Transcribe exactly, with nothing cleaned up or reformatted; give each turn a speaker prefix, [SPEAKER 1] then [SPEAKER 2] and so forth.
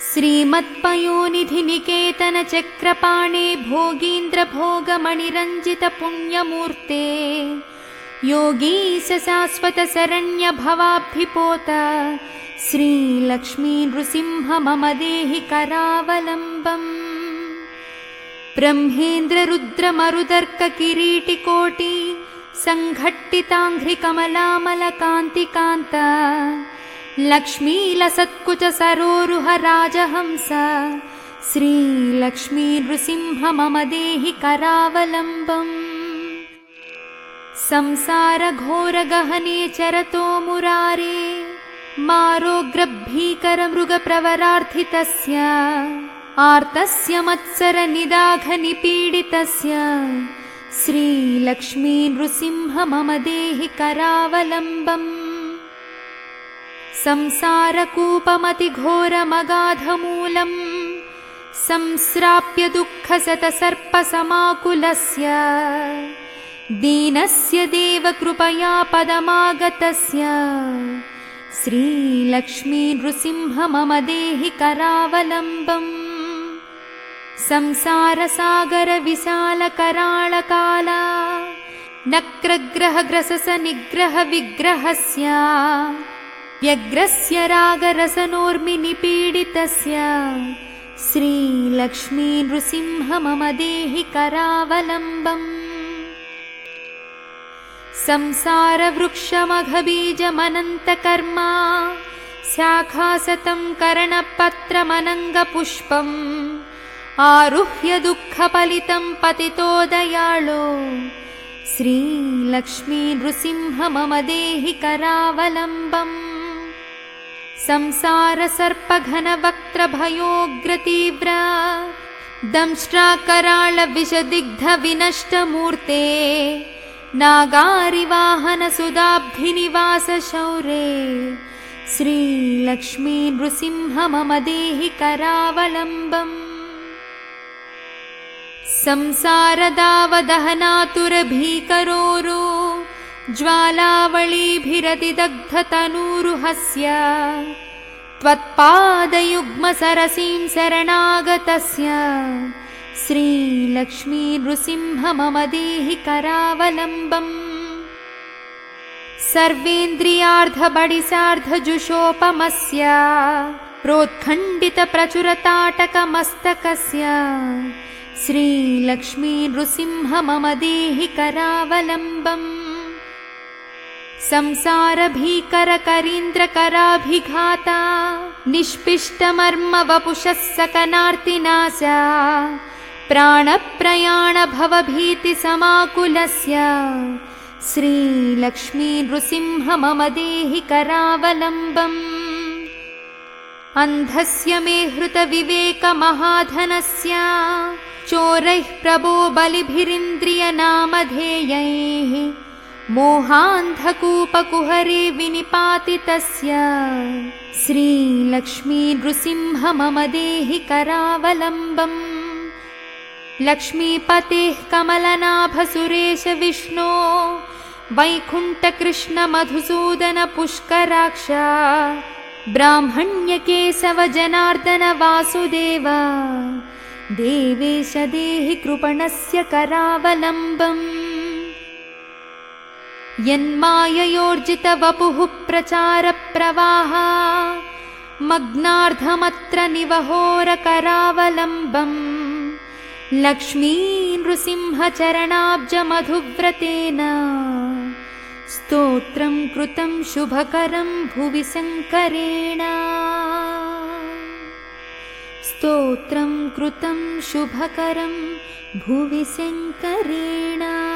[SPEAKER 1] श्रीमत्पयोनिधिनिकेतनचक्रपाणे भोगीन्द्रभोगमणिरञ्जितपुण्यमूर्ते योगीश शाश्वतशरण्यभवाब्धिपोत श्रीलक्ष्मीनृसिंह मम देहि करावलम्बम्। ब्रह्मेन्द्ररुद्रमरुदर्ककिरीटिकोटि सङ्घट्टिताङ्घ्रिकमलामलकान्तिकान्त लक्ष्मीलसत्कुचसरोरुह राजहंस श्रीलक्ष्मीनृसिंह मम देहि करावलम्बम्। संसारघोरगहने चरतो मुरारे मारोग्रभीकरमृगप्रवरार्थितस्य आर्तस्य मत्सरनिदाघनिपीडितस्य श्रीलक्ष्मीनृसिंह मम देहि करावलम्बम्। संसारकूपमतिघोरमगाधमूलम् संस्राप्य दुःखशतसर्पसमाकुलस्य दीनस्य देवकृपया पदमागतस्य श्रीलक्ष्मीनृसिंह मम देहि करावलम्बम्। संसारसागरविशालकराळकाला नक्रग्रहग्रससनिग्रहविग्रहस्य व्यग्रस्य रागरसनोर्मिनिपीडितस्य श्रीलक्ष्मीनृसिंह मम देहि करावलम्बम्। संसारवृक्षमघबीजमनन्तकर्मा शाखासतं करणपत्रमनङ्गपुष्पम् आरुह्य दुःखपलितं पतितो दयाळो श्रीलक्ष्मीनृसिंह मम देहि करावलम्बम्। संसारसर्पघनवक्त्रभयोग्रतीव्र दंष्ट्राकराळविषदिग्धविनष्टमूर्ते नागारिवाहनसुदाब्धिनिवासशौरे श्रीलक्ष्मीनृसिंह मम देहि करावलम्बम्। संसारदावदहनातुरभीकरोरु ज्वालावळीभिरतिदग्धतनूरुहस्य त्वत्पादयुग्मसरसीं शरणागतस्य श्रीलक्ष्मीनृसिंह मम देहि करावलम्बम्। सर्वेन्द्रियार्धबडिसार्धजुषोपमस्य प्रोत्खण्डितप्रचुरताटकमस्तकस्य श्रीलक्ष्मीनृसिंह मम देहि करावलम्बम्। संसारभीकरकरीन्द्रकराभिघाता निष्पिष्टमर्मवपुषः सकनार्तिनाशा प्राणप्रयाणभवभीतिसमाकुलस्य श्रीलक्ष्मीनृसिंह मम देहि करावलम्बम्। अन्धस्य मे हृतविवेकमहाधनस्य चोरैः प्रबोबलिभिरिन्द्रियनामधेयैः मोहान्धकूपकुहरे विनिपातितस्य श्रीलक्ष्मीनृसिंह मम देहि करावलम्बम्। लक्ष्मीपतेः कमलनाभसुरेश विष्णो वैकुण्ठकृष्णमधुसूदनपुष्कराक्ष ब्राह्मण्यकेशव जनार्दन वासुदेव देवेश देहि कृपणस्य करावलम्बम्। यन्माययोर्जितवपुः प्रचारप्रवाह मग्नार्धमत्र निवहोरकरावलम्बम्। लक्ष्मीनृसिंहचरणाब्जमधुव्रतेन स्तोत्रं कृतं शुभकरं भुवि शङ्करेण। स्तोत्रं कृतं शुभकरं भुवि शङ्करेण।